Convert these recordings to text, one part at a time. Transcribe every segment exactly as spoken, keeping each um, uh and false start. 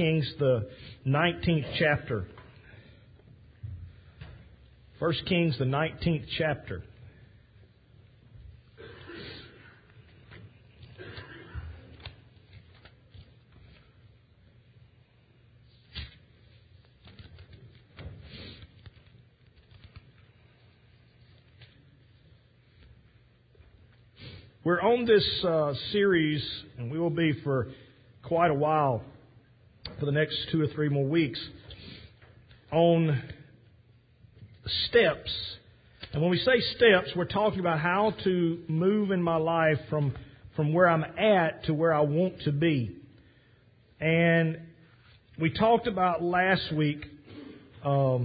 Kings, the nineteenth chapter. First Kings, the nineteenth chapter. We're on this uh, series, and we will be for quite a while, for the next two or three more weeks, on steps. And when we say steps, we're talking about how to move in my life from, from where I'm at to where I want to be. And we talked about last week um,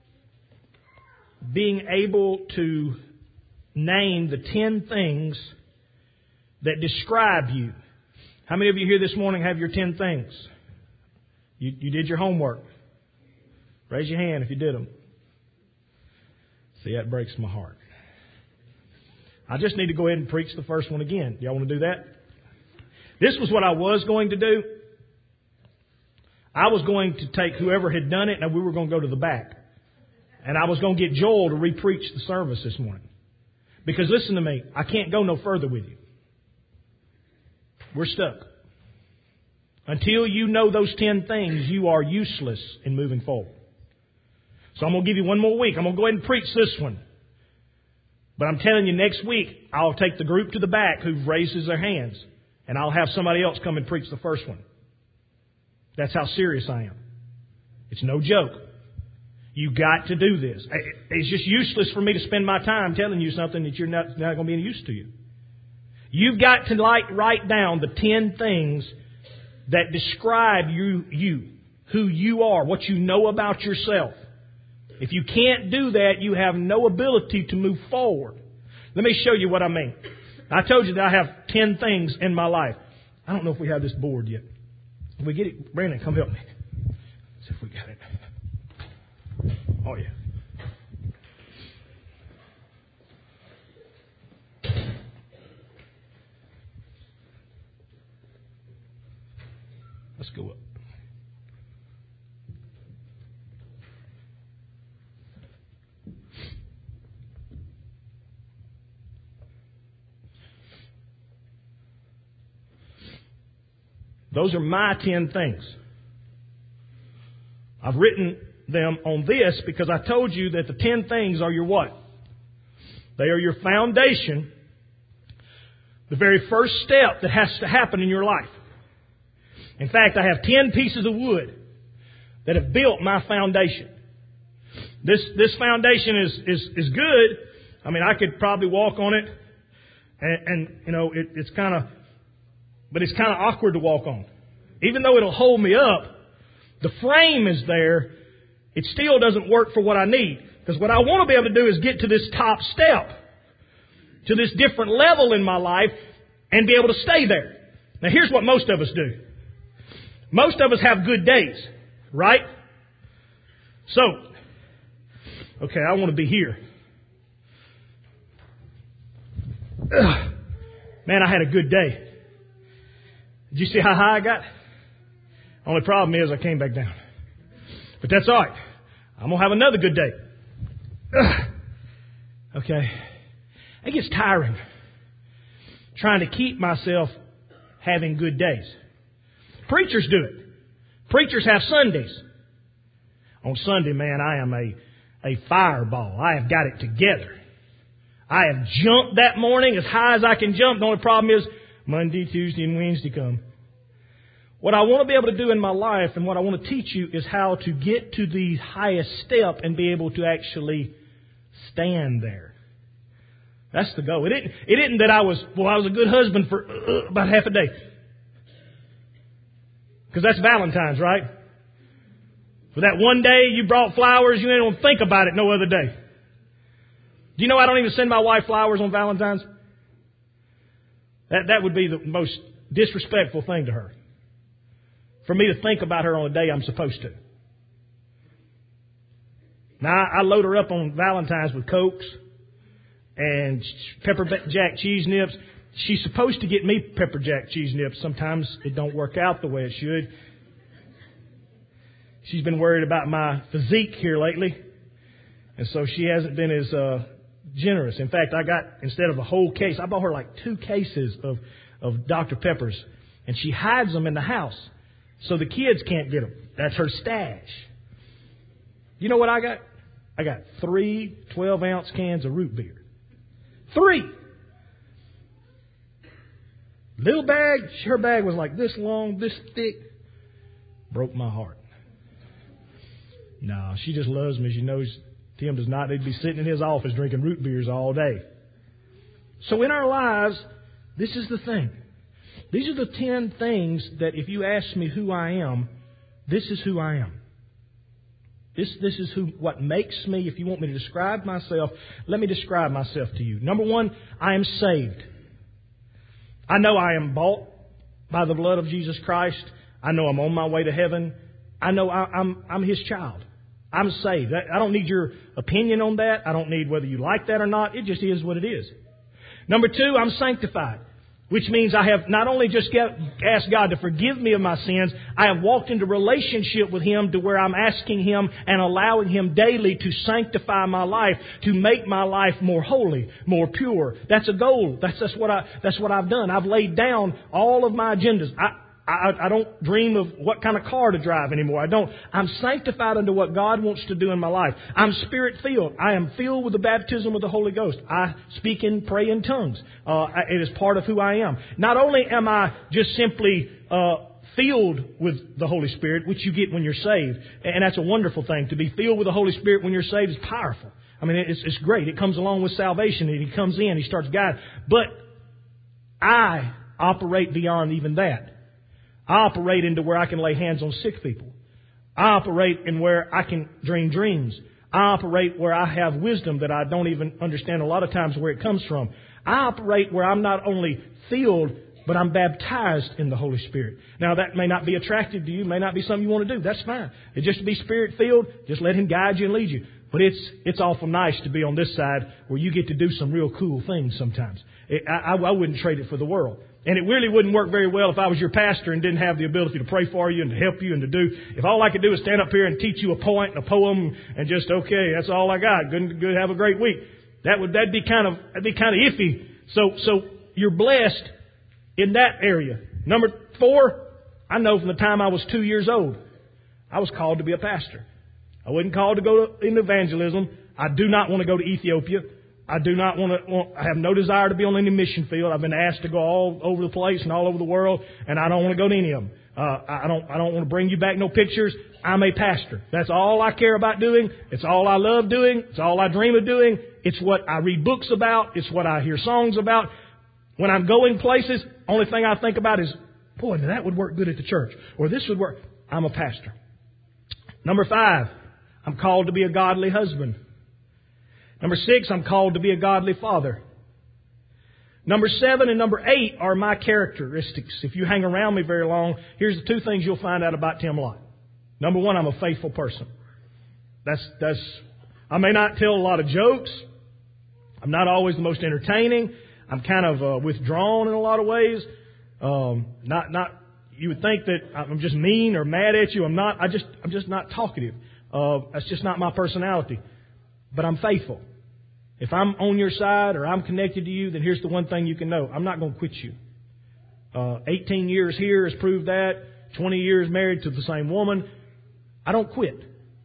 being able to name the ten things that describe you. How many of you here this morning have your ten things? You, you did your homework. Raise your hand if you did them. See, that breaks my heart. I just need to go ahead and preach the first one again. Y'all want to do that? This was what I was going to do. I was going to take whoever had done it, and we were going to go to the back. And I was going to get Joel to re-preach the service this morning. Because listen to me, I can't go no further with you. We're stuck. Until you know those ten things, you are useless in moving forward. So I'm going to give you one more week. I'm going to go ahead and preach this one. But I'm telling you, next week, I'll take the group to the back who raises their hands, and I'll have somebody else come and preach the first one. That's how serious I am. It's no joke. You got to do this. It's just useless for me to spend my time telling you something that you're not, not going to be any use to you. You've got to like write down the ten things that describe you, you, who you are, what you know about yourself. If you can't do that, you have no ability to move forward. Let me show you what I mean. I told you that I have ten things in my life. I don't know if we have this board yet. Can we get it? Brandon, come help me. Let's see if we got it. Oh, yeah. Let's go up. Those are my ten things. I've written them on this because I told you that the ten things are your what? They are your foundation, the very first step that has to happen in your life. In fact, I have ten pieces of wood that have built my foundation. This this foundation is is is good. I mean, I could probably walk on it, and, and you know, it, it's kind of, but it's kind of awkward to walk on. Even though it'll hold me up, the frame is there. It still doesn't work for what I need. Because what I want to be able to do is get to this top step, to this different level in my life, and be able to stay there. Now, here's what most of us do. Most of us have good days, right? So, okay, I want to be here. Ugh. Man, I had a good day. Did you see how high I got? Only problem is I came back down. But that's all right. I'm going to have another good day. Ugh. Okay. It gets tiring trying to keep myself having good days. Preachers do it. Preachers have Sundays. On Sunday, man, I am a, a fireball. I have got it together. I have jumped that morning as high as I can jump. The only problem is Monday, Tuesday, and Wednesday come. What I want to be able to do in my life and what I want to teach you is how to get to the highest step and be able to actually stand there. That's the goal. It isn't, it isn't that I was, well, I was a good husband for uh, about half a day. Because that's Valentine's, right? For that one day you brought flowers, you don't think about it no other day. Do you know I don't even send my wife flowers on Valentine's? That that would be the most disrespectful thing to her. For me to think about her on a day I'm supposed to. Now, I load her up on Valentine's with Cokes and pepper jack cheese nips. She's supposed to get me pepper jack cheese nips. Sometimes it don't work out the way it should. she's been worried about my physique here lately. And so she hasn't been as uh, generous. In fact, I got, instead of a whole case, I bought her like two cases of, of Doctor Peppers. And she hides them in the house so the kids can't get them. That's her stash. You know what I got? I got three twelve-ounce cans of root beer. Three! Little bag, her bag was like this long, this thick. Broke my heart. No, she just loves me. She knows Tim does not need to be sitting in his office drinking root beers all day. So in our lives, this is the thing. These are the ten things that if you ask me who I am, this is who I am. This, this is who, what makes me. If you want me to describe myself, let me describe myself to you. Number one, I am saved. I know I am bought by the blood of Jesus Christ. I know I'm on my way to heaven. I know I, I'm, I'm His child. I'm saved. I don't need your opinion on that. I don't need whether you like that or not. It just is what it is. Number two, I'm sanctified, which means I have not only just get, asked God to forgive me of my sins, I have walked into relationship with Him to where I'm asking Him and allowing Him daily to sanctify my life, to make my life more holy, more pure. That's a goal. That's, that's what I, that's what I've done. I've laid down all of my agendas. I, I, I don't dream of what kind of car to drive anymore. I don't. I'm sanctified unto what God wants to do in my life. I'm Spirit-filled. I am filled with the baptism of the Holy Ghost. I speak and pray in tongues. Uh, it is part of who I am. Not only am I just simply uh, filled with the Holy Spirit, which you get when you're saved, and that's a wonderful thing. To be filled with the Holy Spirit when you're saved is powerful. I mean, it's, it's great. It comes along with salvation, and He comes in, He starts guiding. But I operate beyond even that. I operate into where I can lay hands on sick people. I operate in where I can dream dreams. I operate where I have wisdom that I don't even understand a lot of times where it comes from. I operate where I'm not only filled, but I'm baptized in the Holy Spirit. Now, that may not be attractive to you, may not be something you want to do. That's fine. It's just to be Spirit-filled, just let Him guide you and lead you. But it's it's awful nice to be on this side where you get to do some real cool things sometimes. It, I, I wouldn't trade it for the world. And it really wouldn't work very well if I was your pastor and didn't have the ability to pray for you and to help you and to do. If all I could do is stand up here and teach you a point and a poem and just, okay, that's all I got. Good, good, have a great week. That would, that'd be kind of, that'd be kind of iffy. So, so you're blessed in that area. Number four, I know from the time I was two years old, I was called to be a pastor. I wasn't called to go to, in evangelism. I do not want to go to Ethiopia. I do not want to, want, I have no desire to be on any mission field. I've been asked to go all over the place and all over the world, and I don't want to go to any of them. Uh, I don't, I don't want to bring you back no pictures. I'm a pastor. That's all I care about doing. It's all I love doing. It's all I dream of doing. It's what I read books about. It's what I hear songs about. When I'm going places, only thing I think about is, boy, that would work good at the church. Or this would work. I'm a pastor. Number five, I'm called to be a godly husband. Number six, I'm called to be a godly father. Number seven and number eight are my characteristics. If you hang around me very long, here's the two things you'll find out about Tim Lott. Number one, I'm a faithful person. That's, that's, I may not tell a lot of jokes. I'm not always the most entertaining. I'm kind of uh, withdrawn in a lot of ways. Um, not, not, you would think that I'm just mean or mad at you. I'm not, I just, I'm just not talkative. Uh, that's just not my personality. But I'm faithful. If I'm on your side or I'm connected to you, then here's the one thing you can know. I'm not going to quit you. Uh, eighteen years here has proved that. twenty years married to the same woman. I don't quit.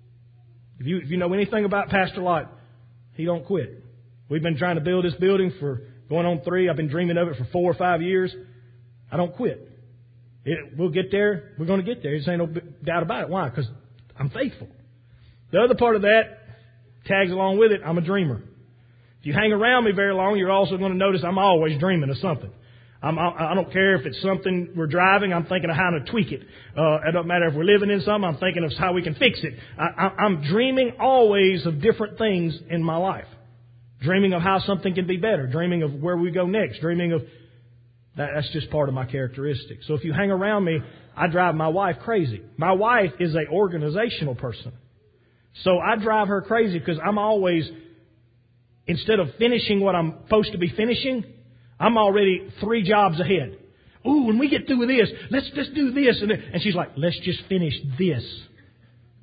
If you, if you know anything about Pastor Lott, he don't quit. We've been trying to build this building for going on three. I've been dreaming of it for four or five years. I don't quit. It, we'll get there. We're going to get there. There's ain't no doubt about it. Why? Because I'm faithful. The other part of that tags along with it, I'm a dreamer. If you hang around me very long, you're also going to notice I'm always dreaming of something. I'm, I, I don't care if it's something we're driving, I'm thinking of how to tweak it. Uh, it doesn't matter if we're living in something, I'm thinking of how we can fix it. I, I, I'm dreaming always of different things in my life. Dreaming of how something can be better. Dreaming of where we go next. Dreaming of... That, that's just part of my characteristics. So if you hang around me, I drive my wife crazy. My wife is an organizational person. So I drive her crazy because I'm always, instead of finishing what I'm supposed to be finishing, I'm already three jobs ahead. Ooh, when we get through with this, let's just do this. And, and she's like, let's just finish this.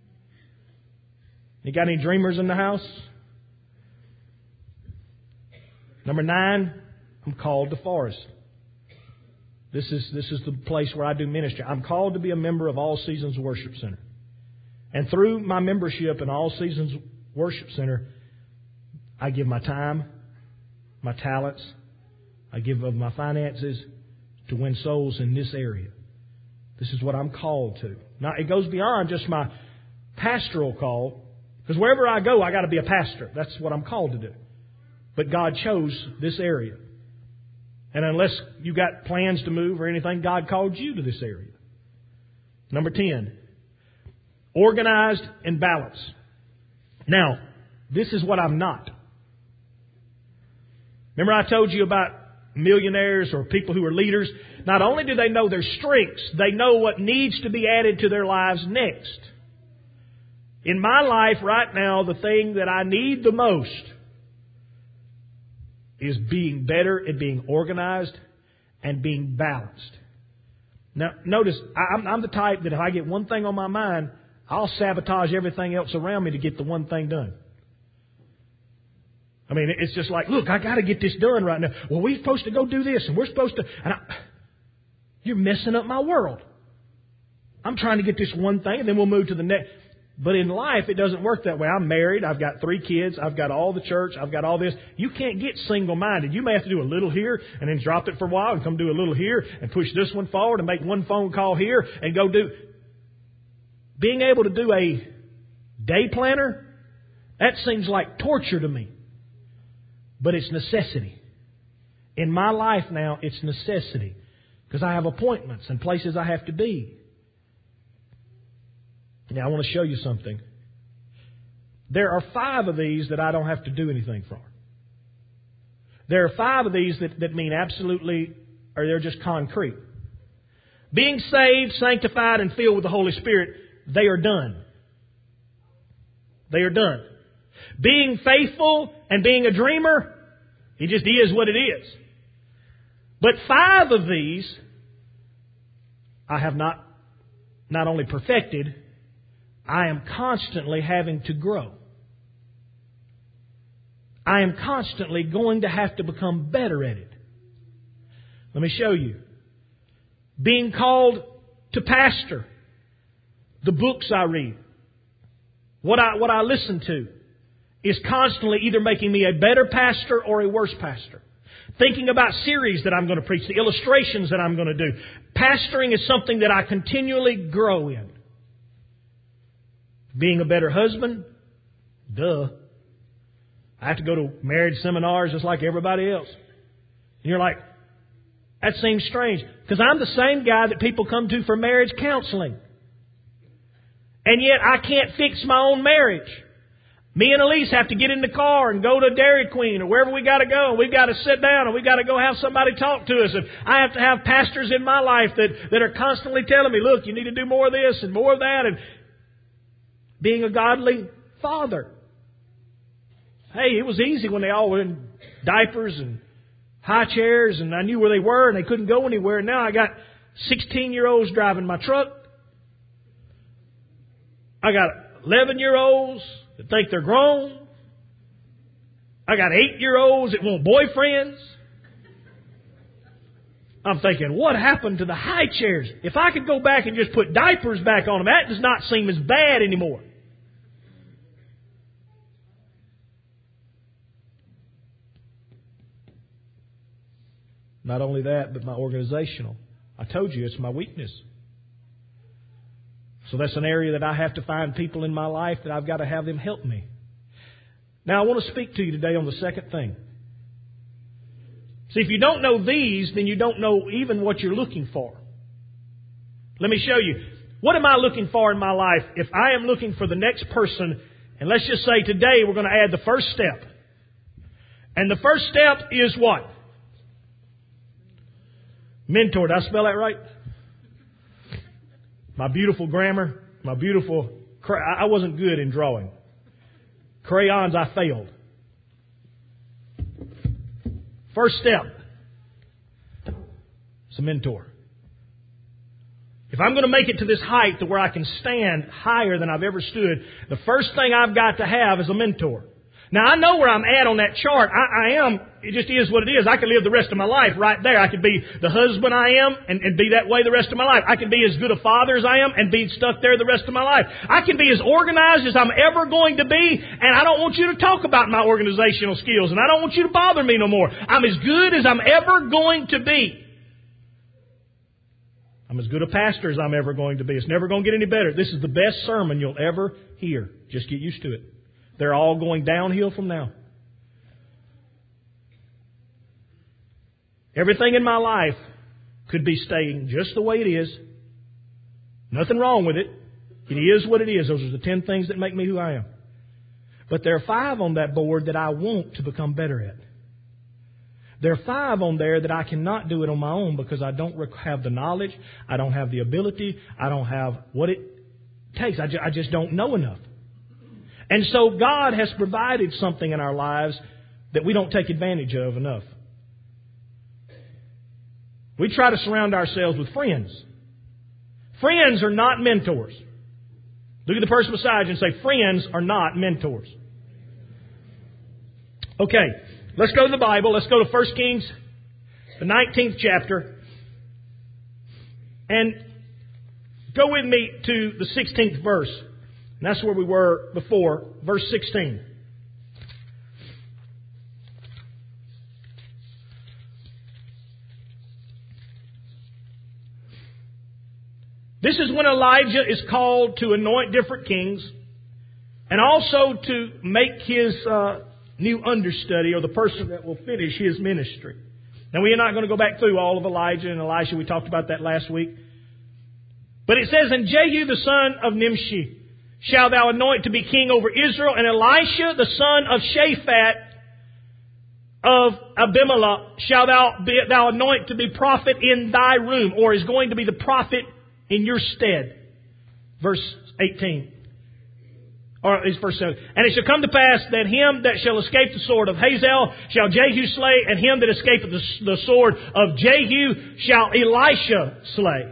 You got any dreamers in the house? Number nine, I'm called to Forest. This is, this is the place where I do ministry. I'm called to be a member of All Seasons Worship Center. And through my membership in All Seasons Worship Center, I give my time, my talents, I give of my finances to win souls in this area. This is what I'm called to. Now, it goes beyond just my pastoral call, because wherever I go, I got to be a pastor. That's what I'm called to do. But God chose this area. And unless you got plans to move or anything, God called you to this area. Number ten, organized and balanced. Now, this is what I'm not. Remember I told you about millionaires or people who are leaders? Not only do they know their strengths, they know what needs to be added to their lives next. In my life right now, the thing that I need the most is being better at being organized and being balanced. Now, notice, I'm, I'm the type that if I get one thing on my mind, I'll sabotage everything else around me to get the one thing done. I mean, it's just like, look, I got to get this done right now. Well, we're supposed to go do this, and we're supposed to... And I, you're messing up my world. I'm trying to get this one thing, and then we'll move to the next. But in life, it doesn't work that way. I'm married. I've got three kids. I've got all the church. I've got all this. You can't get single-minded. You may have to do a little here and then drop it for a while and come do a little here and push this one forward and make one phone call here and go do... Being able to do a day planner, that seems like torture to me. But it's necessity. In my life now, it's necessity. Because I have appointments and places I have to be. Now, I want to show you something. There are five of these that I don't have to do anything for. There are five of these that, that mean absolutely, or they're just concrete. Being saved, sanctified, and filled with the Holy Spirit, they are done. They are done. Being faithful and being a dreamer, it just is what it is. But five of these, I have not, not only perfected, I am constantly having to grow. I am constantly going to have to become better at it. Let me show you. Being called to pastor. The books I read. What I, what I listen to is constantly either making me a better pastor or a worse pastor. Thinking about series that I'm going to preach, the illustrations that I'm going to do. Pastoring is something that I continually grow in. Being a better husband? Duh. I have to go to marriage seminars just like everybody else. And you're like, that seems strange. Because I'm the same guy that people come to for marriage counseling. And yet I can't fix my own marriage. Me and Elise have to get in the car and go to Dairy Queen or wherever we got to go. We've got to sit down and we've got to go have somebody talk to us. And I have to have pastors in my life that, that are constantly telling me, look, you need to do more of this and more of that. And being a godly father. Hey, it was easy when they all were in diapers and high chairs and I knew where they were and they couldn't go anywhere. Now I got sixteen-year-olds driving my truck. I got eleven-year-olds that think they're grown. I got eight-year-olds that want boyfriends. I'm thinking, what happened to the high chairs? If I could go back and just put diapers back on them, that does not seem as bad anymore. Not only that, but my organizational. I told you it's my weakness. So that's an area that I have to find people in my life that I've got to have them help me. Now I want to speak to you today on the second thing. See, if you don't know these, then you don't know even what you're looking for. Let me show you. What am I looking for in my life? If I am looking for the next person, and let's just say today we're going to add the first step. And the first step is what? Mentor. Did I spell that right? My beautiful grammar, my beautiful... I wasn't good in drawing. Crayons, I failed. First step. It's a mentor. if I'm going to make it to this height to where I can stand higher than I've ever stood, the first thing I've got to have is a mentor. Now, I know where I'm at on that chart. I, I am, it just is what it is. I could live the rest of my life right there. I could be the husband I am and, and be that way the rest of my life. I can be as good a father as I am and be stuck there the rest of my life. I can be as organized as I'm ever going to be, and I don't want you to talk about my organizational skills, and I don't want you to bother me no more. I'm as good as I'm ever going to be. I'm as good a pastor as I'm ever going to be. It's never going to get any better. This is the best sermon you'll ever hear. Just get used to it. They're all going downhill from now. Everything in my life could be staying just the way it is. Nothing wrong with it. It is what it is. Those are the ten things that make me who I am. But there are five on that board that I want to become better at. There are five on there that I cannot do it on my own because I don't have the knowledge, I don't have the ability, I don't have what it takes. I, ju- I just don't know enough. And so God has provided something in our lives that we don't take advantage of enough. We try to surround ourselves with friends. Friends are not mentors. Look at the person beside you and say, friends are not mentors. Okay, let's go to the Bible. Let's go to First Kings, the nineteenth chapter. And go with me to the sixteenth verse. And that's where we were before, verse sixteen. This is when Elijah is called to anoint different kings and also to make his uh, new understudy or the person that will finish his ministry. Now, we are not going to go back through all of Elijah and Elisha. We talked about that last week. But it says, and Jehu the son of Nimshi shalt thou anoint to be king over Israel, and Elisha the son of Shaphat of Abimelech shalt thou, be, thou anoint to be prophet in thy room, or is going to be the prophet in your stead. Verse eighteen. Or is verse seven. And it shall come to pass that him that shall escape the sword of Hazael shall Jehu slay, and him that escapeth the, the sword of Jehu shall Elisha slay.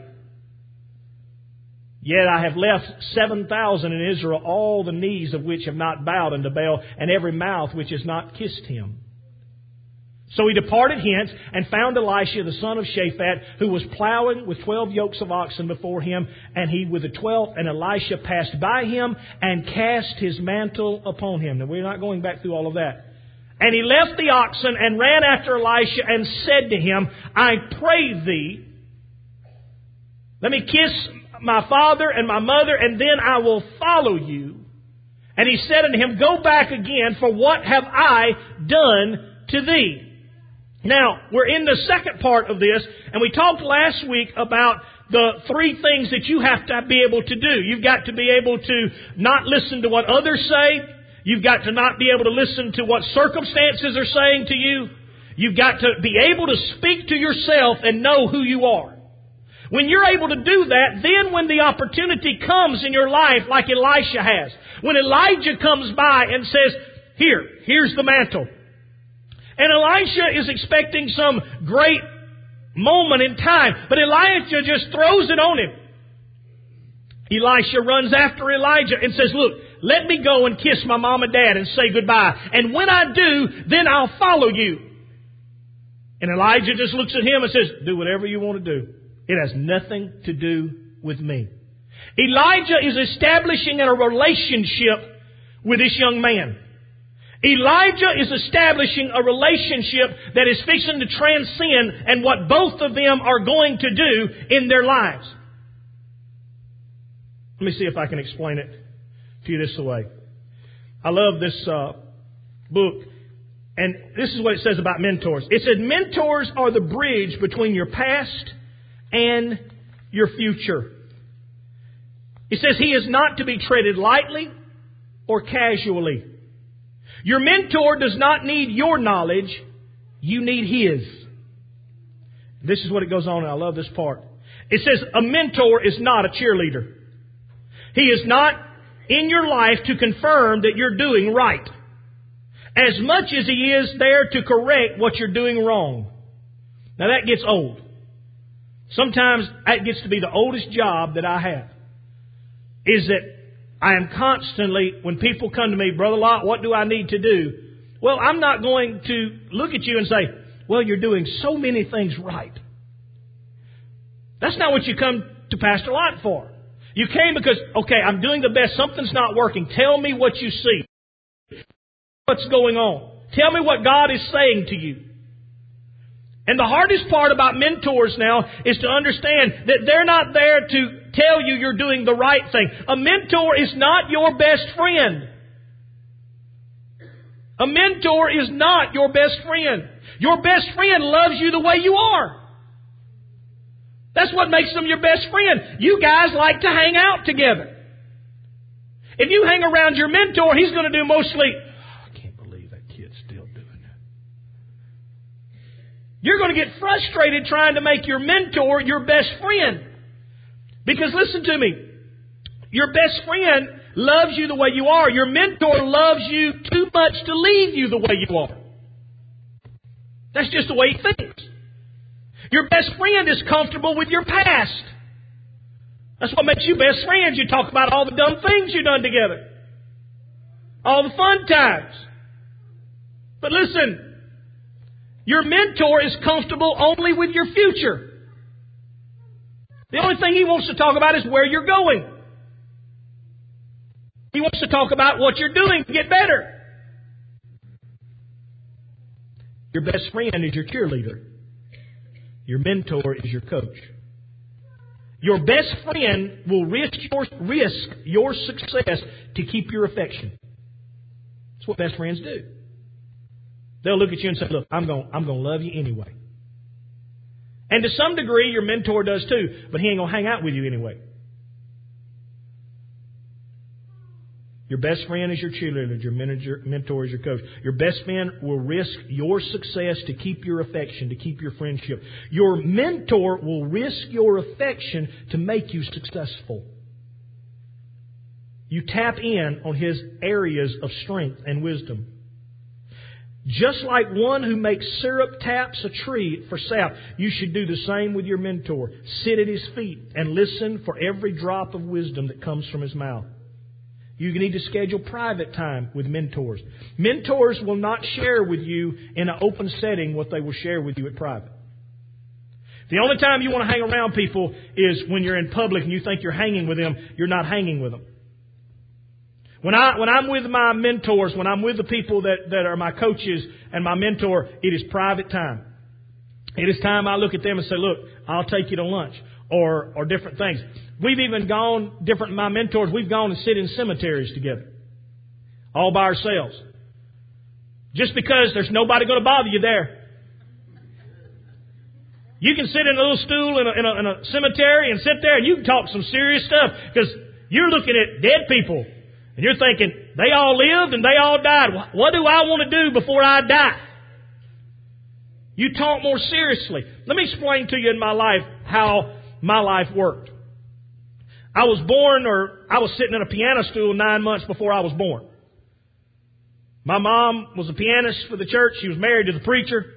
Yet I have left seven thousand in Israel, all the knees of which have not bowed unto Baal, and every mouth which has not kissed him. So he departed hence, and found Elisha the son of Shaphat, who was plowing with twelve yokes of oxen before him, and he with the twelfth, and Elisha passed by him, and cast his mantle upon him. Now we're not going back through all of that. And he left the oxen, and ran after Elisha, and said to him, I pray thee, let me kiss my father and my mother, and then I will follow you. And he said unto him, go back again, for what have I done to thee? Now, we're in the second part of this, and we talked last week about the three things that you have to be able to do. You've got to be able to not listen to what others say. You've got to not be able to listen to what circumstances are saying to you. You've got to be able to speak to yourself and know who you are. When you're able to do that, then when the opportunity comes in your life, like Elisha has, when Elijah comes by and says, here, here's the mantle. And Elisha is expecting some great moment in time, but Elijah just throws it on him. Elisha runs after Elijah and says, look, let me go and kiss my mom and dad and say goodbye. And when I do, then I'll follow you. And Elijah just looks at him and says, do whatever you want to do. It has nothing to do with me. Elijah is establishing a relationship with this young man. Elijah is establishing a relationship that is fixing to transcend and what both of them are going to do in their lives. Let me see if I can explain it to you this way. I love this uh, book. And this is what it says about mentors. It says mentors are the bridge between your past and your future. It says he is not to be treated lightly or casually. Your mentor does not need your knowledge. You need his. This is what it goes on, and I love this part. It says a mentor is not a cheerleader. He is not in your life to confirm that you're doing right, as much as he is there to correct what you're doing wrong. Now that gets old. Sometimes it gets to be the oldest job that I have. Is that I am constantly, when people come to me, Brother Lott, what do I need to do? Well, I'm not going to look at you and say, well, you're doing so many things right. That's not what you come to Pastor Lott for. You came because, okay, I'm doing the best. Something's not working. Tell me what you see. What's going on? Tell me what God is saying to you. And the hardest part about mentors now is to understand that they're not there to tell you you're doing the right thing. A mentor is not your best friend. A mentor is not your best friend. Your best friend loves you the way you are. That's what makes them your best friend. You guys like to hang out together. If you hang around your mentor, he's going to do mostly, oh, I can't believe that kid's still doing that. You're going to get frustrated trying to make your mentor your best friend. Because listen to me, your best friend loves you the way you are. Your mentor loves you too much to leave you the way you are. That's just the way he thinks. Your best friend is comfortable with your past. That's what makes you best friends. You talk about all the dumb things you've done together. All the fun times. But listen, your mentor is comfortable only with your future. The only thing he wants to talk about is where you're going. He wants to talk about what you're doing to get better. Your best friend is your cheerleader. Your mentor is your coach. Your best friend will risk your, risk your success to keep your affection. That's what best friends do. They'll look at you and say, look, I'm going I'm going to love you anyway. And to some degree, your mentor does too, but he ain't going to hang out with you anyway. Your best friend is your cheerleader. Your manager, mentor is your coach. Your best friend will risk your success to keep your affection, to keep your friendship. Your mentor will risk your affection to make you successful. You tap in on his areas of strength and wisdom. Just like one who makes syrup taps a tree for sap, you should do the same with your mentor. Sit at his feet and listen for every drop of wisdom that comes from his mouth. You need to schedule private time with mentors. Mentors will not share with you in an open setting what they will share with you at private. The only time you want to hang around people is when you're in public and you think you're hanging with them. You're not hanging with them. When, I, when I'm with my mentors, when I'm with the people that, that are my coaches and my mentor, it is private time. It is time I look at them and say, look, I'll take you to lunch. Or, or different things. We've even gone, different, my mentors, we've gone and sit in cemeteries together. All by ourselves. Just because there's nobody going to bother you there. You can sit in a little stool in a, in a, in a cemetery and sit there and you can talk some serious stuff. Because you're looking at dead people. And you're thinking, they all lived and they all died. What do I want to do before I die? You talk more seriously. Let me explain to you in my life how my life worked. I was born, or I was sitting in a piano stool nine months before I was born. My mom was a pianist for the church. She was married to the preacher.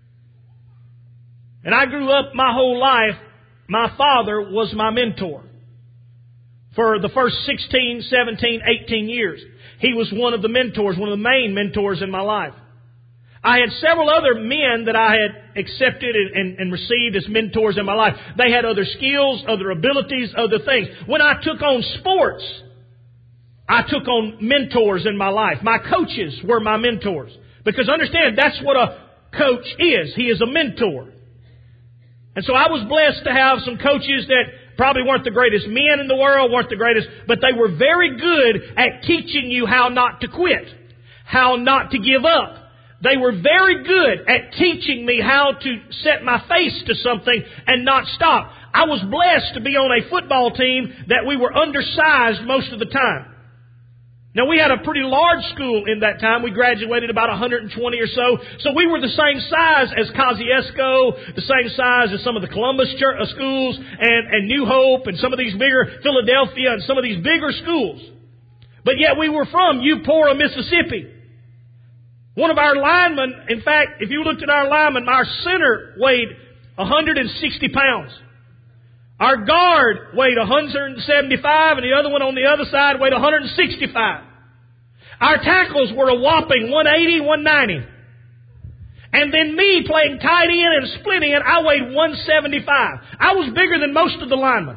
And I grew up my whole life, my father was my mentor. For the first sixteen, seventeen, eighteen years. He was one of the mentors, one of the main mentors in my life. I had several other men that I had accepted and, and, and received as mentors in my life. They had other skills, other abilities, other things. When I took on sports, I took on mentors in my life. My coaches were my mentors. Because understand, that's what a coach is. He is a mentor. And so I was blessed to have some coaches that probably weren't the greatest men in the world, weren't the greatest, but they were very good at teaching you how not to quit, how not to give up. They were very good at teaching me how to set my face to something and not stop. I was blessed to be on a football team that we were undersized most of the time. Now, we had a pretty large school in that time. We graduated about one hundred twenty or so. So we were the same size as Kosciuszko, the same size as some of the Columbus church, uh, schools, and, and New Hope, and some of these bigger, Philadelphia, and some of these bigger schools. But yet we were from Eupora, Mississippi. One of our linemen, in fact, if you looked at our linemen, our center weighed one hundred sixty pounds. Our guard weighed one hundred seventy-five and the other one on the other side weighed one hundred sixty-five. Our tackles were a whopping one eighty, one ninety. And then me playing tight end and split end, I weighed one seventy-five. I was bigger than most of the linemen.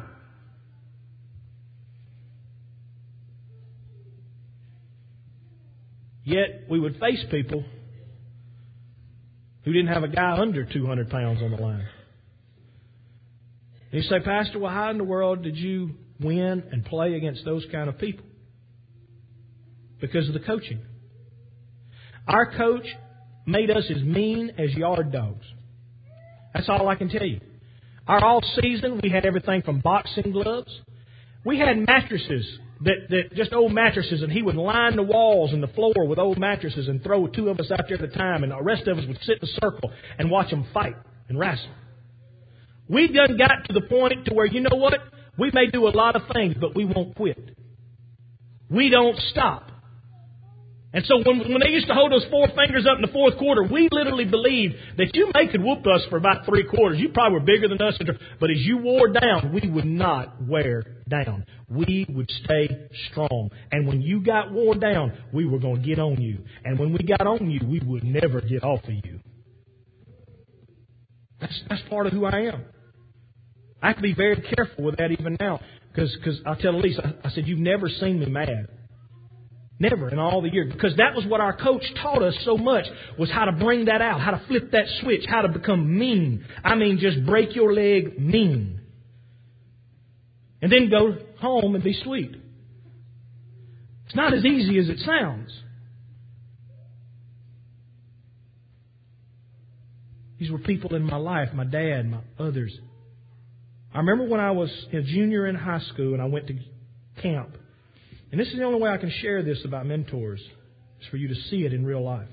Yet we would face people who didn't have a guy under two hundred pounds on the line. And you say, Pastor, well, how in the world did you win and play against those kind of people? Because of the coaching. Our coach made us as mean as yard dogs. That's all I can tell you. Our all season, we had everything from boxing gloves. We had mattresses, that, that just old mattresses, and he would line the walls and the floor with old mattresses and throw two of us out there at a time, and the rest of us would sit in a circle and watch them fight and wrestle. We done got to the point to where, you know what? We may do a lot of things, but we won't quit. We don't stop. And so when, when they used to hold those four fingers up in the fourth quarter, we literally believed that you may could whoop us for about three quarters. You probably were bigger than us. But as you wore down, we would not wear down. We would stay strong. And when you got worn down, we were going to get on you. And when we got on you, we would never get off of you. That's, that's part of who I am. I have to be very careful with that even now. Because I'll tell Elise, I, I said, you've never seen me mad. Never in all the years. Because that was what our coach taught us so much, was how to bring that out, how to flip that switch, how to become mean. I mean, just break your leg mean. And then go home and be sweet. It's not as easy as it sounds. These were people in my life, my dad, my others. I remember when I was a junior in high school and I went to camp. And this is the only way I can share this about mentors, is for you to see it in real life.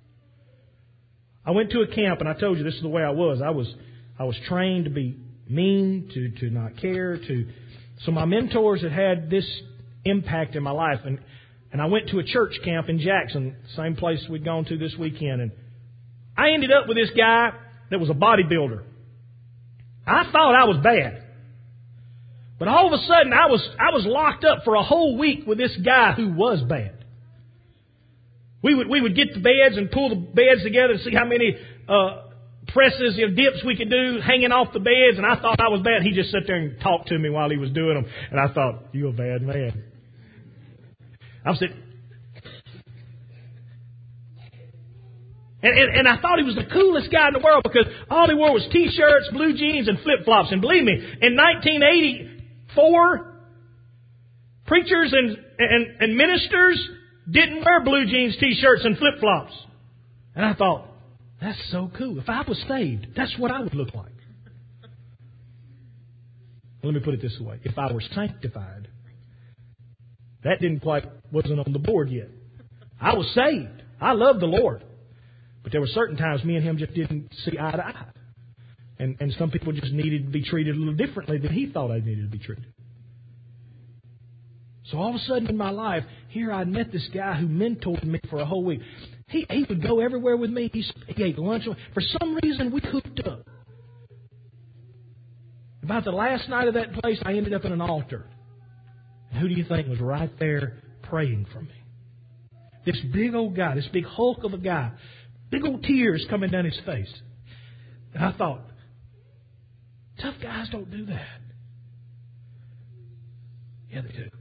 I went to a camp, and I told you this is the way I was. I was I was trained to be mean, to, to not care. to So my mentors had had this impact in my life. And, and I went to a church camp in Jackson, same place we'd gone to this weekend. And I ended up with this guy that was a bodybuilder. I thought I was bad. But all of a sudden, I was I was locked up for a whole week with this guy who was bad. We would we would get the beds and pull the beds together and see how many uh, presses, you know, dips we could do hanging off the beds. And I thought I was bad. He just sat there and talked to me while he was doing them. And I thought, you're a bad man. I was sitting. And, and, and I thought he was the coolest guy in the world because all he wore was T-shirts, blue jeans, and flip-flops. And believe me, in nineteen eighty-four, preachers and, and, and ministers didn't wear blue jeans, T-shirts, and flip-flops. And I thought, that's so cool. If I was saved, that's what I would look like. Let me put it this way. If I were sanctified, that didn't quite, wasn't on the board yet. I was saved. I loved the Lord. But there were certain times me and him just didn't see eye to eye. And, and some people just needed to be treated a little differently than he thought I needed to be treated. So all of a sudden in my life, here I'd met this guy who mentored me for a whole week. He, he would go everywhere with me. He, he ate lunch. For some reason, we hooked up. About the last night of that place, I ended up in an altar. And who do you think was right there praying for me? This big old guy, this big hulk of a guy. Big old tears coming down his face. And I thought, tough guys don't do that. Yeah, they do.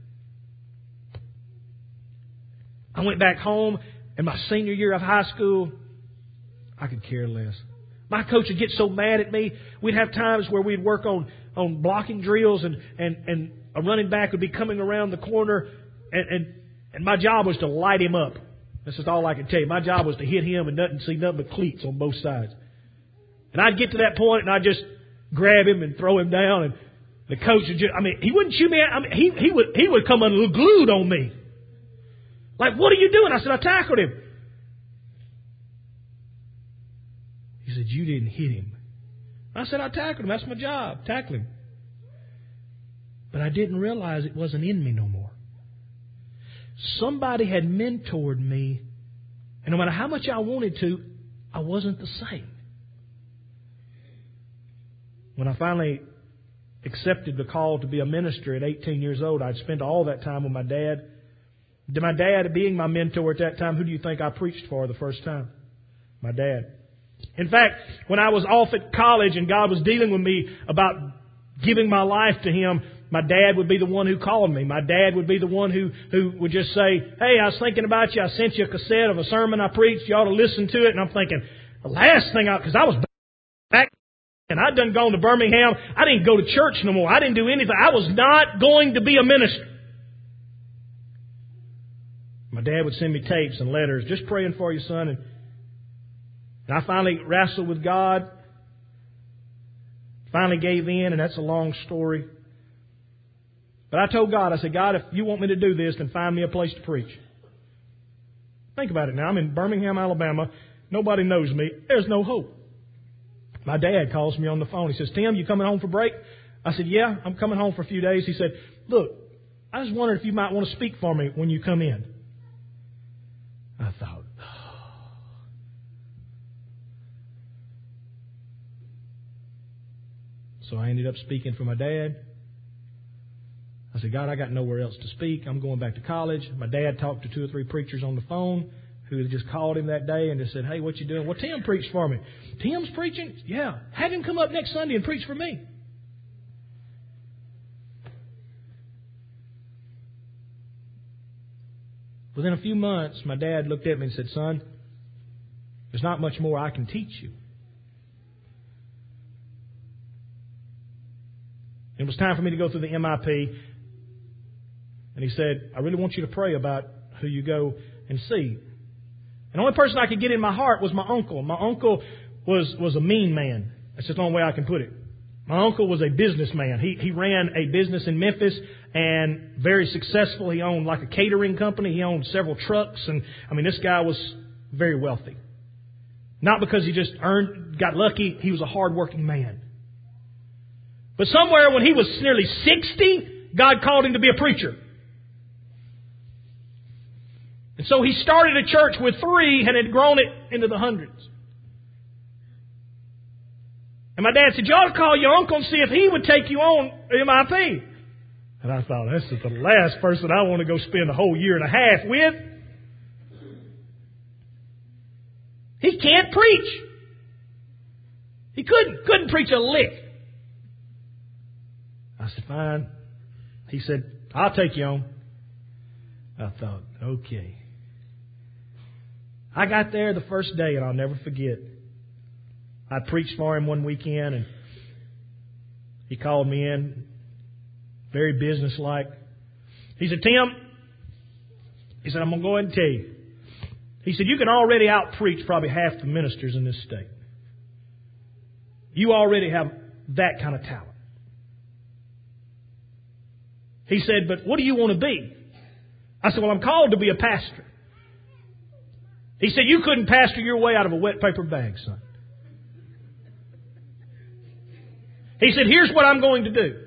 I went back home in my senior year of high school. I could care less. My coach would get so mad at me. We'd have times where we'd work on, on blocking drills and, and, and a running back would be coming around the corner and, and, and my job was to light him up. This is all I can tell you. My job was to hit him and nothing, see nothing but cleats on both sides. And I'd get to that point and I'd just grab him and throw him down. And the coach would just, I mean, he wouldn't shoot me. I mean, he, he would, he would come unglued on me. Like, what are you doing? I said, I tackled him. He said, you didn't hit him. I said, I tackled him. That's my job, tackle him. But I didn't realize it wasn't in me no more. Somebody had mentored me, and no matter how much I wanted to, I wasn't the same. When I finally accepted the call to be a minister at eighteen years old, I'd spent all that time with my dad. My dad being my mentor at that time, who do you think I preached for the first time? My dad. In fact, when I was off at college and God was dealing with me about giving my life to Him, my dad would be the one who called me. My dad would be the one who, who would just say, hey, I was thinking about you. I sent you a cassette of a sermon I preached. You ought to listen to it. And I'm thinking, the last thing I, because I was back and I'd done gone to Birmingham. I didn't go to church no more. I didn't do anything. I was not going to be a minister. My dad would send me tapes and letters, just praying for you, son. And, and I finally wrestled with God. Finally gave in, and that's a long story. But I told God, I said, God, if you want me to do this, then find me a place to preach. Think about it now. I'm in Birmingham, Alabama. Nobody knows me. There's no hope. My dad calls me on the phone. He says, Tim, you coming home for break? I said, yeah, I'm coming home for a few days. He said, look, I just wondered if you might want to speak for me when you come in. I thought, oh. So I ended up speaking for my dad. I said, God, I got nowhere else to speak. I'm going back to college. My dad talked to two or three preachers on the phone who had just called him that day and just said, hey, what you doing? Well, Tim preached for me. Tim's preaching? Yeah. Have him come up next Sunday and preach for me. Within a few months, my dad looked at me and said, son, there's not much more I can teach you. It was time for me to go through the M I P. And he said, I really want you to pray about who you go and see. And the only person I could get in my heart was my uncle. My uncle was, was a mean man. That's just the only way I can put it. My uncle was a businessman. He, he ran a business in Memphis and very successful. He owned like a catering company. He owned several trucks. And I mean, this guy was very wealthy. Not because he just earned, got lucky. He was a hardworking man. But somewhere when he was nearly sixty, God called him to be a preacher. And so he started a church with three and had grown it into the hundreds. And my dad said, you ought to call your uncle and see if he would take you on M I P. And I thought, this is the last person I want to go spend a whole year and a half with. He can't preach. He couldn't, couldn't preach a lick. I said, fine. He said, I'll take you on. I thought, okay. I got there the first day, and I'll never forget. I preached for him one weekend, and he called me in, very businesslike. He said, Tim, he said, I'm going to go ahead and tell you. He said, you can already out-preach probably half the ministers in this state. You already have that kind of talent. He said, but what do you want to be? I said, well, I'm called to be a pastor. He said, you couldn't pastor your way out of a wet paper bag, son. He said, here's what I'm going to do.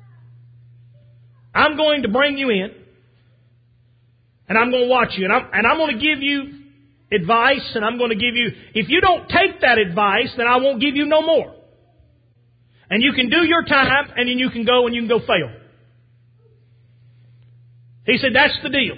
I'm going to bring you in, and I'm going to watch you, and I'm, and I'm going to give you advice, and I'm going to give you, if you don't take that advice, then I won't give you no more. And you can do your time, and then you can go and you can go fail. He said, that's the deal.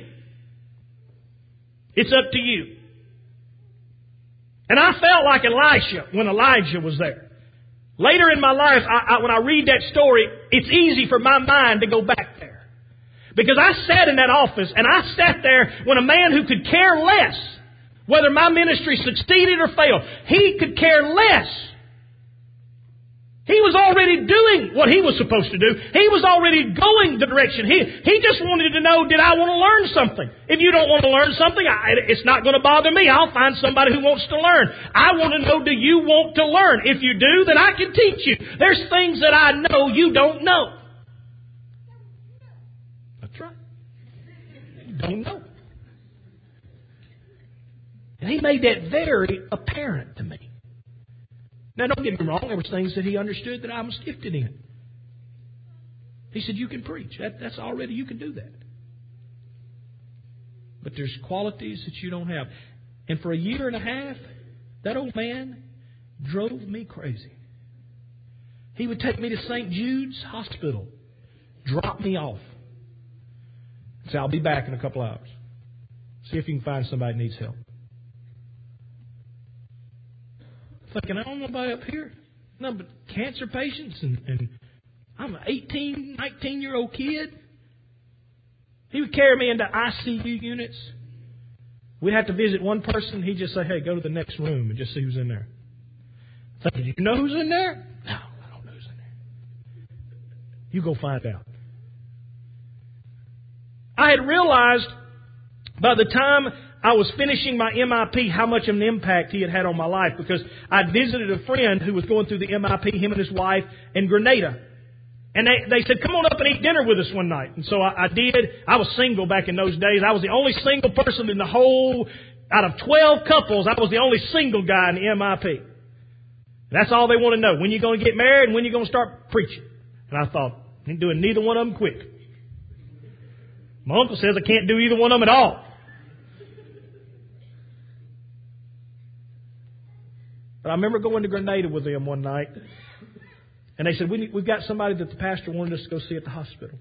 It's up to you. And I felt like Elisha when Elijah was there. Later in my life, I, I, when I read that story, it's easy for my mind to go back there. Because I sat in that office, and I sat there when a man who could care less whether my ministry succeeded or failed, he could care less. He was already doing what he was supposed to do. He was already going the direction. He, he just wanted to know, did I want to learn something? If you don't want to learn something, I, it's not going to bother me. I'll find somebody who wants to learn. I want to know, do you want to learn? If you do, then I can teach you. There's things that I know you don't know. That's right. You don't know. And he made that very apparent to me. Now, don't get me wrong. There was things that he understood that I was gifted in. He said, you can preach. That, that's already, you can do that. But there's qualities that you don't have. And for a year and a half, that old man drove me crazy. He would take me to Saint Jude's Hospital, drop me off, and say, I'll be back in a couple hours. See if you can find somebody that needs help. Thinking, I don't know nobody up here. No, but cancer patients, and, and I'm an eighteen, nineteen-year-old kid. He would carry me into I C U units. We'd have to visit one person. He'd just say, hey, go to the next room and just see who's in there. Thinking, do you know who's in there? No, I don't know who's in there. You go find out. I had realized by the time I was finishing my M I P how much of an impact he had had on my life, because I'd visited a friend who was going through the M I P, him and his wife, in Grenada. And they, they said, come on up and eat dinner with us one night. And so I, I did. I was single back in those days. I was the only single person in the whole, out of twelve couples, I was the only single guy in the M I P. That's all they want to know. When you going to get married and when you going to start preaching. And I thought, I ain't doing neither one of them quick. My uncle says I can't do either one of them at all. But I remember going to Grenada with them one night. And they said, we need, we've got somebody that the pastor wanted us to go see at the hospital.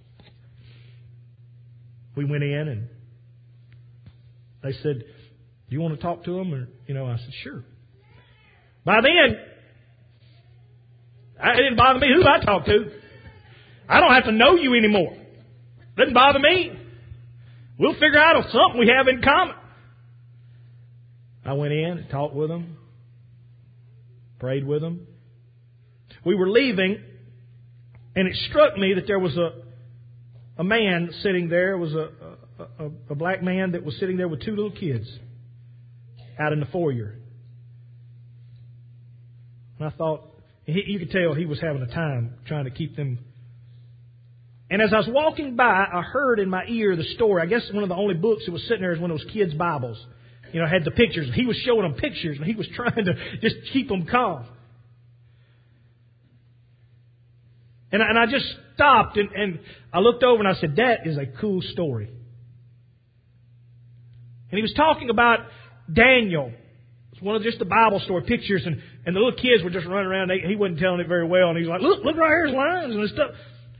We went in and they said, do you want to talk to him? Or, you know, I said, sure. By then, it didn't bother me who I talked to. I don't have to know you anymore. Doesn't bother me. We'll figure out something we have in common. I went in and talked with him. Prayed with him. We were leaving, and it struck me that there was a a man sitting there. It was a, a, a black man that was sitting there with two little kids out in the foyer. And I thought, he, you could tell he was having a time trying to keep them. And as I was walking by, I heard in my ear the story. I guess one of the only books that was sitting there is one of those kids' Bibles. You know, had the pictures. He was showing them pictures, and he was trying to just keep them calm. And I, and I just stopped, and, and I looked over, and I said, that is a cool story. And he was talking about Daniel. It's one of just the Bible story pictures, and, and the little kids were just running around. They, he wasn't telling it very well, and he was like, look, look right here's lines and stuff.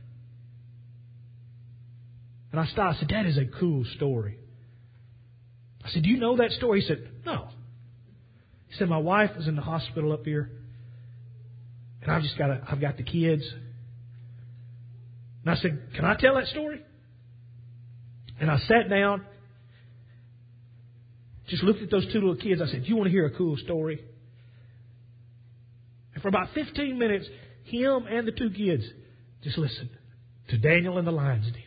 And I stopped. I said, that is a cool story. I said, do you know that story? He said, no. He said, my wife was in the hospital up here, and I've just got a, I've got the kids. And I said, can I tell that story? And I sat down, just looked at those two little kids. I said, do you want to hear a cool story? And for about fifteen minutes, him and the two kids just listened to Daniel in the lion's den.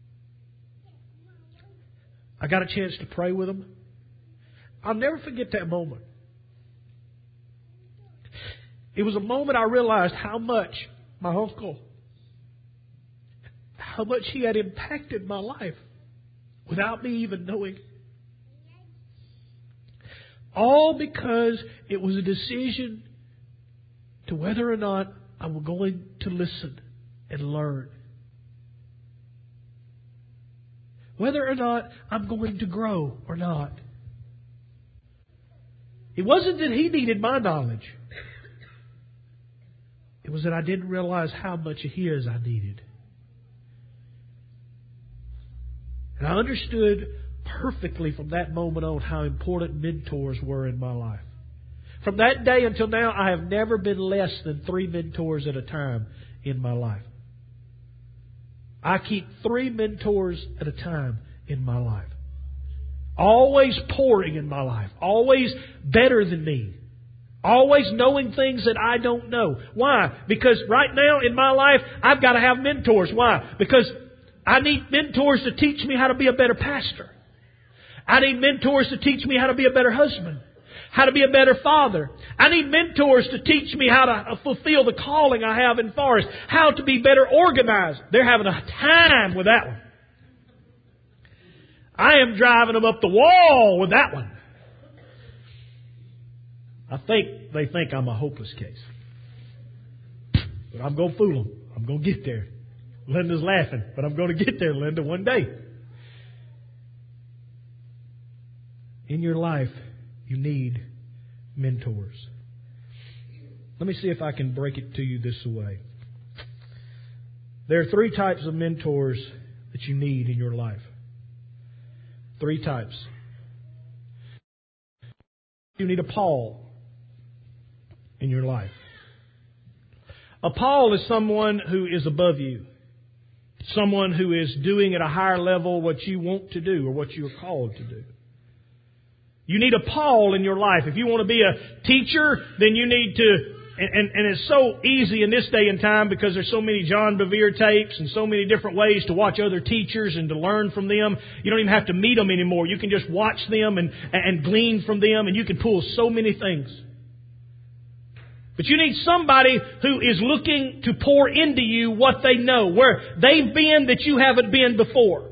I got a chance to pray with them. I'll never forget that moment. It was a moment I realized how much my uncle, how much he had impacted my life without me even knowing. All because it was a decision to whether or not I was going to listen and learn. Whether or not I'm going to grow or not. It wasn't that he needed my knowledge. It was that I didn't realize how much of his I needed. And I understood perfectly from that moment on how important mentors were in my life. From that day until now, I have never been less than three mentors at a time in my life. I keep three mentors at a time in my life. Always pouring in my life. Always better than me. Always knowing things that I don't know. Why? Because right now in my life, I've got to have mentors. Why? Because I need mentors to teach me how to be a better pastor. I need mentors to teach me how to be a better husband. How to be a better father. I need mentors to teach me how to fulfill the calling I have in Forest. How to be better organized. They're having a time with that one. I am driving them up the wall with that one. I think they think I'm a hopeless case. But I'm going to fool them. I'm going to get there. Linda's laughing, but I'm going to get there, Linda, one day. In your life, you need mentors. Let Let me see if I can break it to you this way. There are three types of mentors that you need in your life. Three types. You need a Paul in your life. A Paul is someone who is above you. Someone who is doing at a higher level what you want to do or what you are called to do. You need a Paul in your life. If you want to be a teacher, then you need to... And, and, and it's so easy in this day and time because there's so many John Bevere tapes and so many different ways to watch other teachers and to learn from them. You don't even have to meet them anymore. You can just watch them and, and glean from them, and you can pull so many things. But you need somebody who is looking to pour into you what they know, where they've been that you haven't been before.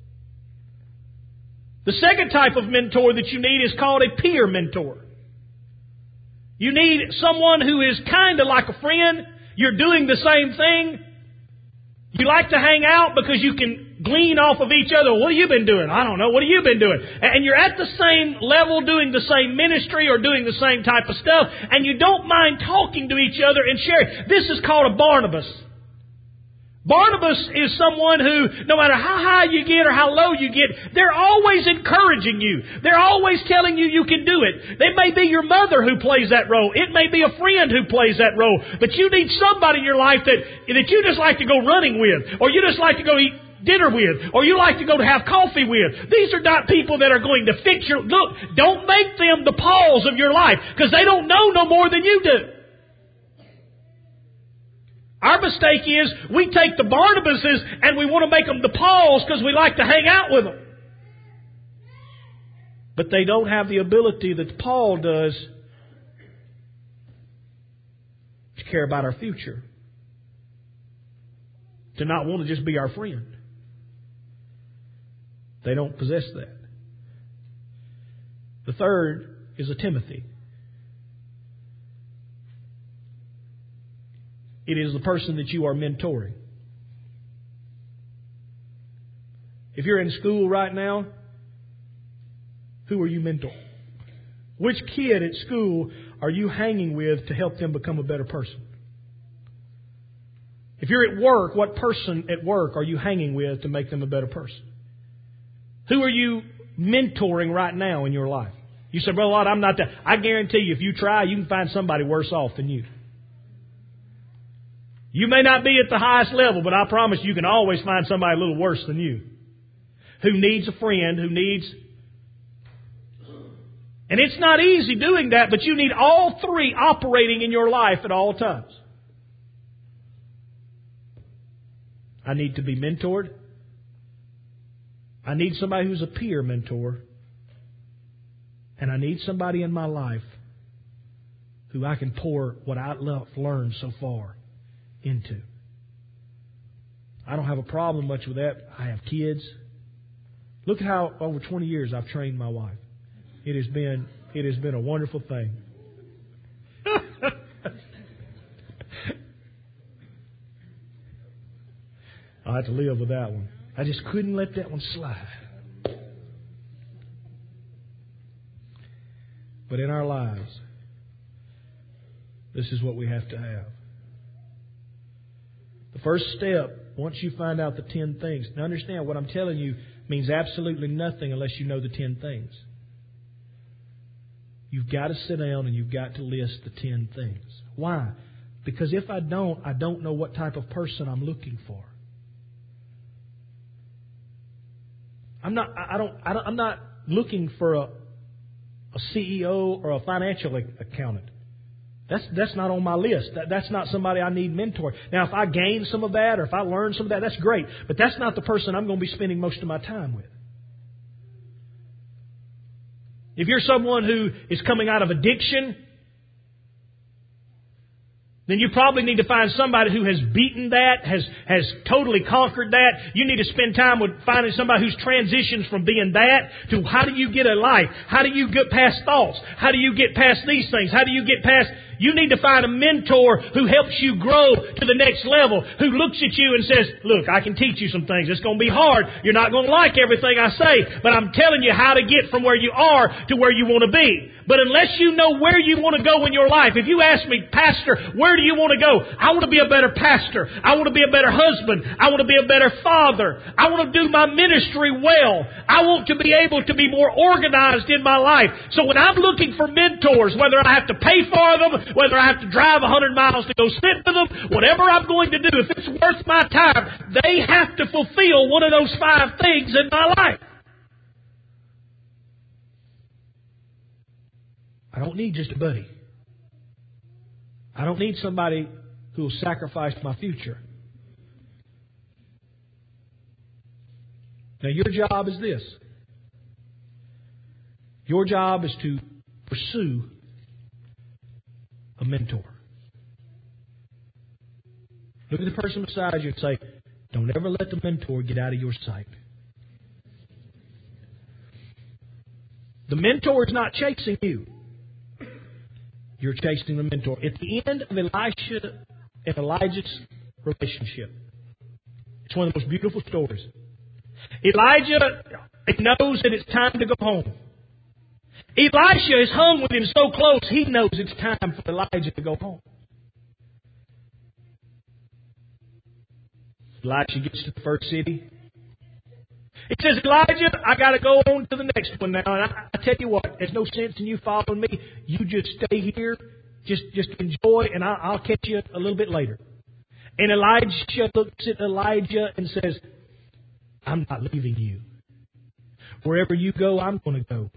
The second type of mentor that you need is called a peer mentor. You need someone who is kind of like a friend. You're doing the same thing. You like to hang out because you can glean off of each other. What have you been doing? I don't know. What have you been doing? And you're at the same level doing the same ministry or doing the same type of stuff. And you don't mind talking to each other and sharing. This is called a Barnabas. Barnabas is someone who, no matter how high you get or how low you get, they're always encouraging you. They're always telling you you can do it. It may be your mother who plays that role. It may be a friend who plays that role. But you need somebody in your life that, that you just like to go running with, or you just like to go eat dinner with, or you like to go to have coffee with. These are not people that are going to fix your... Look, don't make them the Pauls of your life, because they don't know no more than you do. Our mistake is we take the Barnabases and we want to make them the Pauls because we like to hang out with them. But they don't have the ability that Paul does to care about our future. To not want to just be our friend. They don't possess that. The third is a Timothy. It is the person that you are mentoring. If you're in school right now, who are you mentoring? Which kid at school are you hanging with to help them become a better person? If you're at work, what person at work are you hanging with to make them a better person? Who are you mentoring right now in your life? You say, Brother Lott, I'm not that. I guarantee you, if you try, you can find somebody worse off than you. You may not be at the highest level, but I promise you can always find somebody a little worse than you. Who needs a friend, who needs... And it's not easy doing that, but you need all three operating in your life at all times. I need to be mentored. I need somebody who's a peer mentor. And I need somebody in my life who I can pour what I've learned so far into. I don't have a problem much with that. I have kids. Look at how over twenty years I've trained my wife. It has been it has been a wonderful thing. I had to live with that one. I just couldn't let that one slide. But in our lives, this is what we have to have. The first step, once you find out the ten things. Now understand, what I'm telling you means absolutely nothing unless you know the ten things. You've got to sit down and you've got to list the ten things. Why? Because if I don't, I don't know what type of person I'm looking for. I'm not. I don't. I don't I'm not looking for a, a C E O or a financial accountant. That's that's not on my list. That, that's not somebody I need mentor. Now, if I gain some of that or if I learn some of that, that's great. But that's not the person I'm going to be spending most of my time with. If you're someone who is coming out of addiction, then you probably need to find somebody who has beaten that, has has totally conquered that. You need to spend time with finding somebody who's transitions from being that to how do you get a life? How do you get past thoughts? How do you get past these things? How do you get past... You need to find a mentor who helps you grow to the next level, who looks at you and says, look, I can teach you some things. It's going to be hard. You're not going to like everything I say, but I'm telling you how to get from where you are to where you want to be. But unless you know where you want to go in your life, if you ask me, Pastor, where do you want to go? I want to be a better pastor. I want to be a better husband. I want to be a better father. I want to do my ministry well. I want to be able to be more organized in my life. So when I'm looking for mentors, whether I have to pay for them, whether I have to drive a hundred miles to go sit with them, whatever I'm going to do, if it's worth my time, they have to fulfill one of those five things in my life. I don't need just a buddy. I don't need somebody who will sacrifice my future. Now, your job is this. Your job is to pursue a mentor. Look at the person beside you and say, don't ever let the mentor get out of your sight. The mentor is not chasing you. You're chasing the mentor. At the end of Elisha and Elijah's relationship, it's one of the most beautiful stories. Elijah knows that it's time to go home. Elisha is hung with him so close, he knows it's time for Elijah to go home. Elisha gets to the first city. He says, Elijah, I got to go on to the next one now. And I, I tell you what, there's no sense in you following me. You just stay here. Just, just enjoy, and I, I'll catch you a little bit later. And Elijah looks at Elijah and says, I'm not leaving you. Wherever you go, I'm going to go.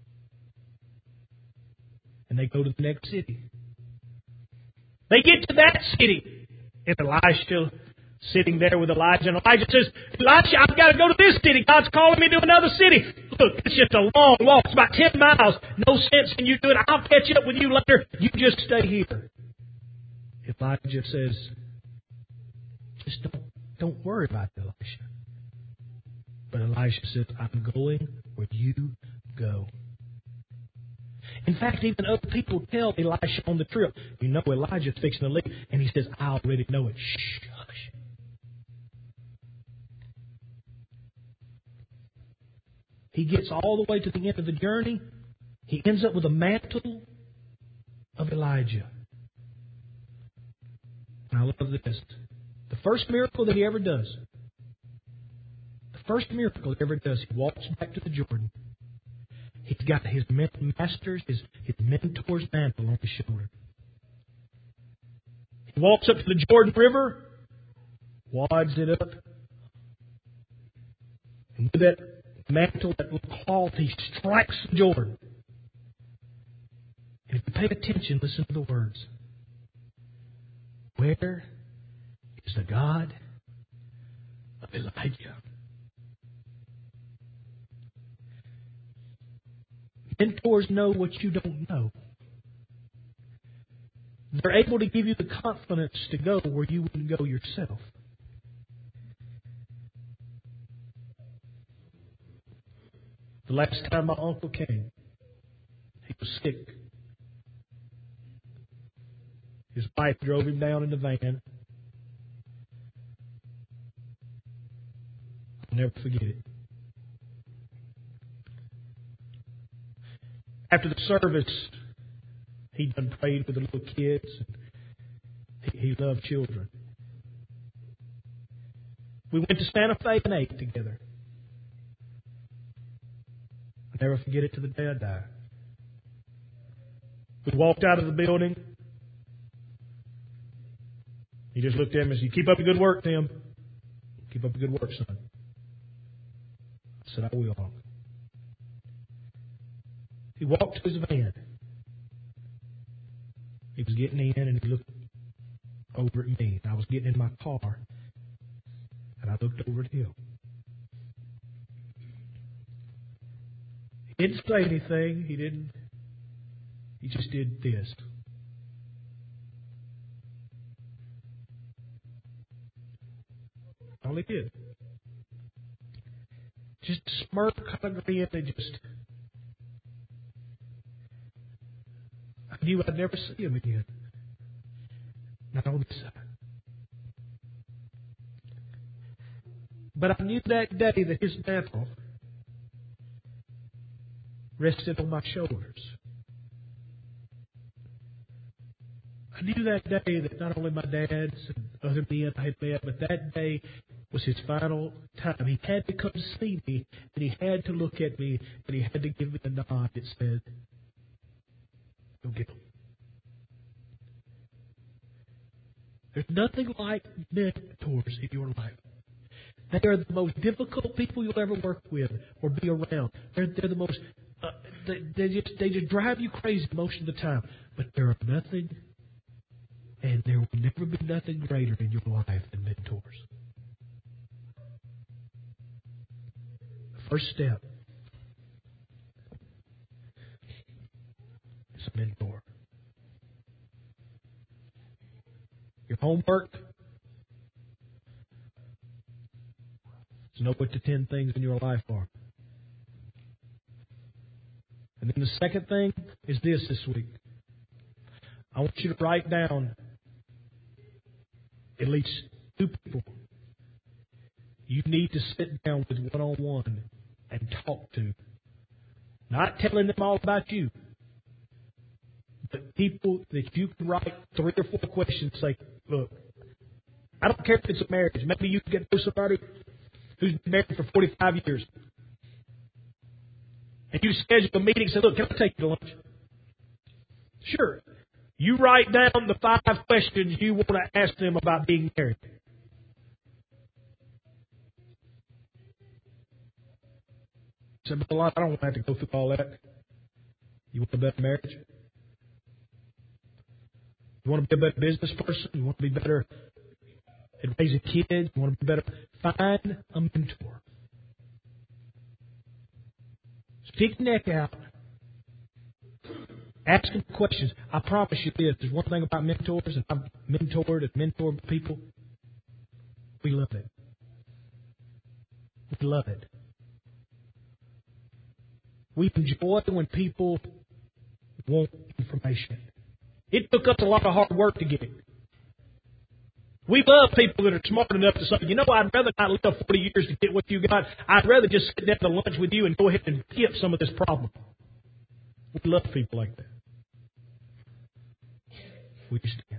And they go to the next city. They get to that city. And Elisha sitting there with Elijah. And Elijah says, Elisha, I've got to go to this city. God's calling me to another city. Look, it's just a long walk. It's about ten miles. No sense in you doing it. I'll catch up with you later. You just stay here. Elijah says, just don't, don't worry about it, Elisha. But Elisha says, I'm going where you go. In fact, even other people tell Elisha on the trip, you know Elijah's fixing to leave. And he says, I already know it. Shh, hush. He gets all the way to the end of the journey. He ends up with a mantle of Elijah. And I love this. The first miracle that he ever does, the first miracle he ever does, he walks back to the Jordan. He's got his master's, his, his mentor's mantle on his shoulder. He walks up to the Jordan River, wads it up, and with that mantle, that little cloth, he strikes the Jordan. And if you pay attention, listen to the words. Where is the God of Elijah? Mentors know what you don't know. They're able to give you the confidence to go where you wouldn't go yourself. The last time my uncle came, he was sick. His wife drove him down in the van. I'll never forget it. After the service, he done prayed with the little kids. He, he loved children. We went to Santa Fe and ate together. I'll never forget it to the day I die. We walked out of the building. He just looked at me and said, keep up the good work, Tim. Keep up the good work, son. I said, I will. He walked to his van. He was getting in and he looked over at me. I was getting in my car and I looked over at him. He didn't say anything. He didn't. He just did this. All he did. Just smirk, kind of grin, and just. I knew I'd never see him again. Not on this side. But I knew that day that His mantle rested on my shoulders. I knew that day that not only my dads and other men I had met, but that day was His final time. He had to come to see me, and He had to look at me, and He had to give me a nod that said, "Go get them." There's nothing like mentors in your life. They are the most difficult people you'll ever work with or be around. They're, they're the most, uh, they, they, just, they just drive you crazy most of the time. But there are nothing, and there will never be nothing greater in your life than mentors. The first step is a mentor. Your homework is know what the ten things in your life are. And then the second thing is this this week. I want you to write down at least two people you need to sit down with one-on-one and talk to. Not telling them all about you, but people that you can write three or four questions and say, look, I don't care if it's a marriage. Maybe you can get to somebody who's been married for forty-five years. And you schedule a meeting and say, look, can I take you to lunch? Sure. You write down the five questions you want to ask them about being married. You say, well, I don't want to have to go through all that. You want a better marriage? You want to be a better business person? You want to be better at raising kids? You want to be better? Find a mentor. Stick your neck out. Ask them questions. I promise you this. There's one thing about mentors, and I've mentored and mentored people. We love it. We love it. We enjoy when people want information. It took us a lot of hard work to get it. We love people that are smart enough to say, you know, I'd rather not live forty years to get what you got. I'd rather just sit down to lunch with you and go ahead and skip some of this problem. We love people like that. We just